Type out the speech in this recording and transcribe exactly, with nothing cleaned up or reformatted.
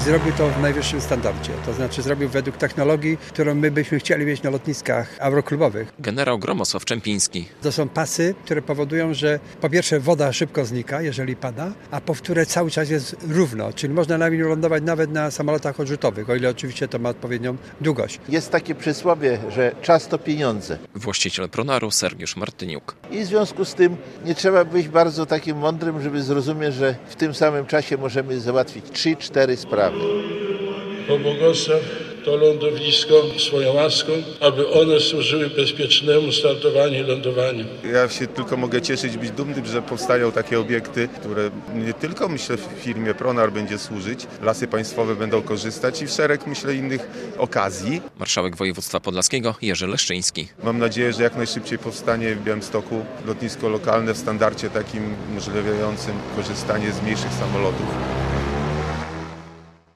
zrobił to w najwyższym standardzie. To znaczy zrobił według technologii, którą my byśmy chcieli mieć na lotniskach aeroklubowych. Generał Gromosław Czempiński. To są pasy, które powodują, że po pierwsze woda szybko znika, jeżeli pada, a po wtóre cały czas jest równo, czyli można na nim lądować nawet na samolotach odrzutowych, o ile oczywiście to ma odpowiednią długość. Jest takie przysłowie, że czas to pieniądze. Właściciel Pronaru Sergiusz Martyniuk. I w związku z tym nie trzeba być bardzo takim mądrym, żeby zrozumieć, że w tym samym czasie możemy załatwić trzy, cztery sprawy. Pobłogosław to lądowisko swoją łaską, aby one służyły bezpiecznemu startowaniu i lądowaniu. Ja się tylko mogę cieszyć, być dumnym, że powstają takie obiekty, które nie tylko, myślę, w firmie Pronar będzie służyć, Lasy Państwowe będą korzystać i w szereg, myślę, innych okazji. Marszałek województwa podlaskiego Jerzy Leszczyński. Mam nadzieję, że jak najszybciej powstanie w Białymstoku lotnisko lokalne w standardzie takim umożliwiającym korzystanie z mniejszych samolotów.